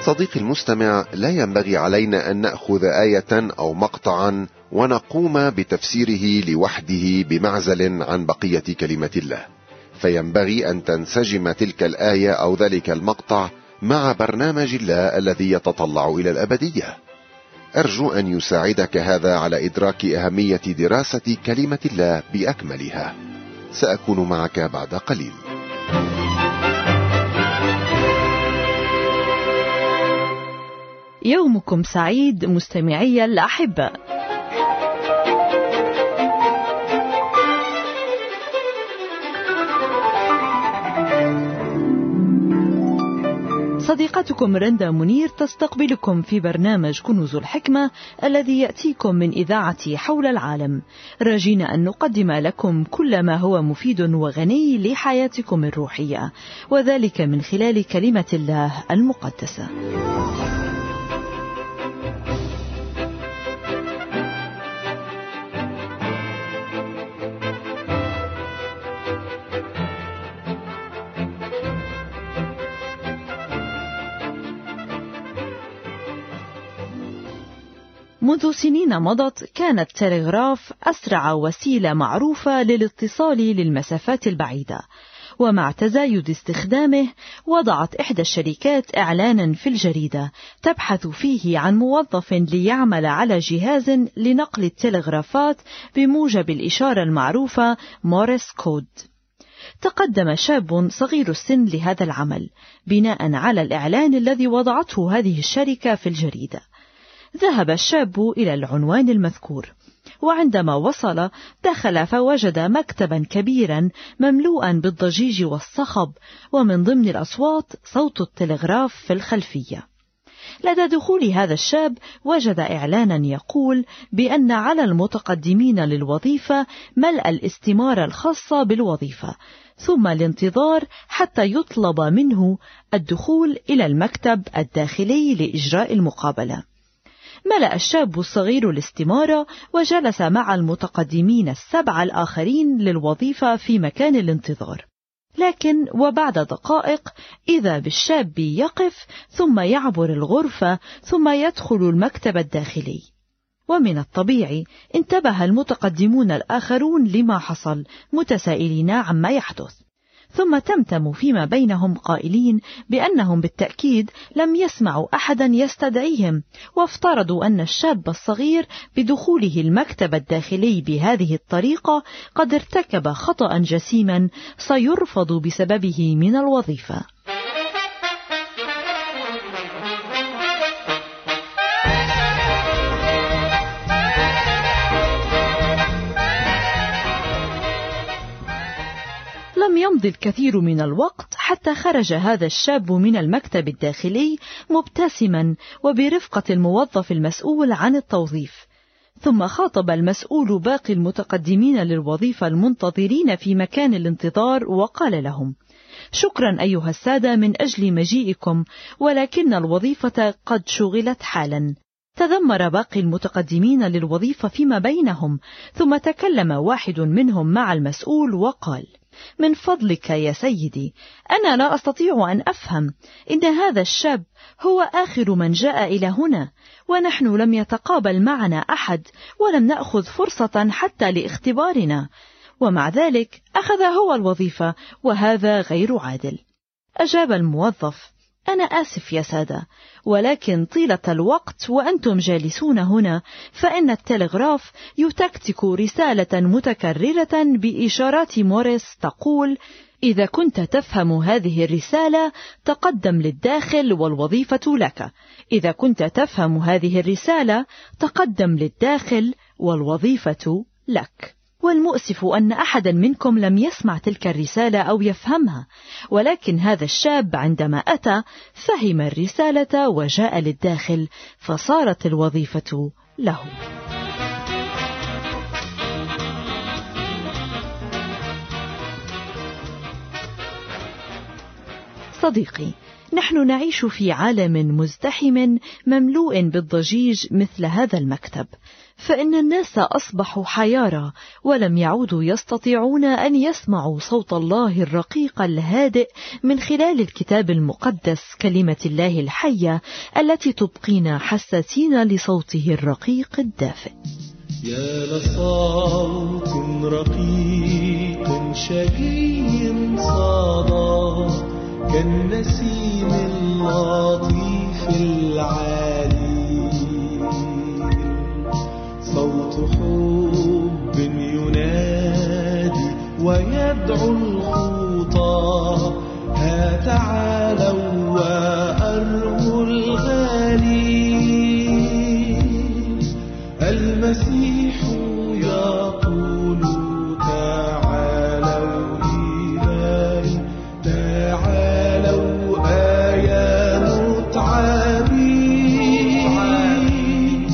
صديقي المستمع، لا ينبغي علينا أن نأخذ آية أو مقطعا ونقوم بتفسيره لوحده بمعزل عن بقية كلمة الله، فينبغي أن تنسجم تلك الآية أو ذلك المقطع مع برنامج الله الذي يتطلع إلى الأبدية. أرجو أن يساعدك هذا على إدراك أهمية دراسة كلمة الله بأكملها. سأكون معك بعد قليل. يومكم سعيد مستمعي الأحبة. صديقتكم رندا منير تستقبلكم في برنامج كنوز الحكمة الذي يأتيكم من إذاعة حول العالم، راجين أن نقدم لكم كل ما هو مفيد وغني لحياتكم الروحية، وذلك من خلال كلمة الله المقدسة. منذ سنين مضت كان التلغراف أسرع وسيلة معروفة للاتصال للمسافات البعيدة، ومع تزايد استخدامه وضعت إحدى الشركات إعلانا في الجريدة تبحث فيه عن موظف ليعمل على جهاز لنقل التلغرافات بموجب الإشارة المعروفة موريس كود. تقدم شاب صغير السن لهذا العمل بناء على الإعلان الذي وضعته هذه الشركة في الجريدة. ذهب الشاب إلى العنوان المذكور، وعندما وصل دخل فوجد مكتبا كبيرا مملوءا بالضجيج والصخب، ومن ضمن الأصوات صوت التلغراف في الخلفية. لدى دخول هذا الشاب وجد إعلانا يقول بأن على المتقدمين للوظيفة ملء الاستمارة الخاصة بالوظيفة، ثم الانتظار حتى يطلب منه الدخول إلى المكتب الداخلي لإجراء المقابلة. ملأ الشاب الصغير الاستمارة وجلس مع المتقدمين 7 الآخرين للوظيفة في مكان الانتظار، لكن وبعد دقائق إذا بالشاب يقف ثم يعبر الغرفة ثم يدخل المكتب الداخلي. ومن الطبيعي انتبه المتقدمون الآخرون لما حصل متسائلين عما يحدث، ثم تمتموا فيما بينهم قائلين بأنهم بالتأكيد لم يسمعوا أحدا يستدعيهم، وافترضوا أن الشاب الصغير بدخوله المكتب الداخلي بهذه الطريقة قد ارتكب خطأ جسيما سيرفض بسببه من الوظيفة. لم يمض الكثير من الوقت حتى خرج هذا الشاب من المكتب الداخلي مبتسما وبرفقة الموظف المسؤول عن التوظيف، ثم خاطب المسؤول باقي المتقدمين للوظيفة المنتظرين في مكان الانتظار وقال لهم: شكرا أيها السادة من أجل مجيئكم، ولكن الوظيفة قد شغلت حالا. تذمر باقي المتقدمين للوظيفة فيما بينهم، ثم تكلم واحد منهم مع المسؤول وقال: من فضلك يا سيدي، أنا لا أستطيع أن أفهم، إن هذا الشاب هو آخر من جاء إلى هنا، ونحن لم يتقابل معنا أحد ولم نأخذ فرصة حتى لاختبارنا، ومع ذلك أخذ هو الوظيفة، وهذا غير عادل. أجاب الموظف: أنا آسف يا سادة، ولكن طيلة الوقت وأنتم جالسون هنا فإن التلغراف يتكتك رسالة متكررة بإشارات موريس تقول: إذا كنت تفهم هذه الرسالة تقدم للداخل والوظيفة لك، إذا كنت تفهم هذه الرسالة تقدم للداخل والوظيفة لك. والمؤسف أن أحدا منكم لم يسمع تلك الرسالة أو يفهمها، ولكن هذا الشاب عندما أتى فهم الرسالة وجاء للداخل، فصارت الوظيفة له. صديقي، نحن نعيش في عالم مزدحم مملوء بالضجيج مثل هذا المكتب، فإن الناس أصبحوا حيارى ولم يعودوا يستطيعون أن يسمعوا صوت الله الرقيق الهادئ من خلال الكتاب المقدس، كلمة الله الحية التي تبقينا حساسين لصوته الرقيق الدافئ. يا لصوت رقيق شهي صدى كالنسيم اللطيف العالي، صوت حب ينادي ويدعو الخطى، ها تعالوا وأرجو الغالي. المسيح يقول تعالوا إلي، تعالوا يا متعبين،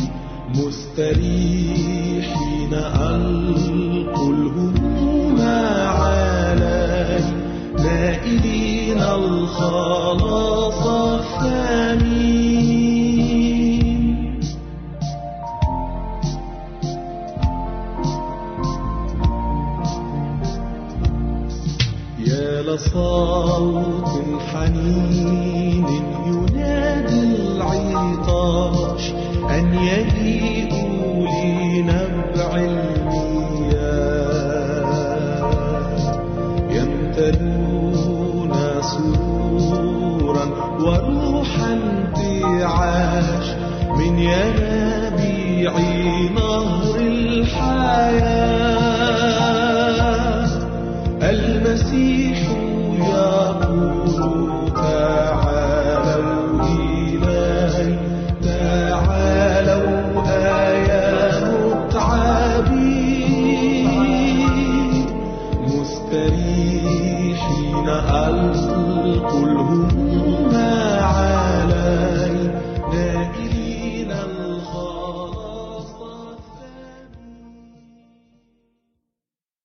مستريحين ألقوا الهموم علي، نائلين الخلاص الثمين. يا لصوت حنين ينادي العطاش أن يجيئوا لنبع المياه، يمتلون سرورا وروحا انتعاش من ينابيع نهر الحياة. المسيح يقول تعالوا إلي، تعالوا يا متعبين، مستريحين ألقوا الهموم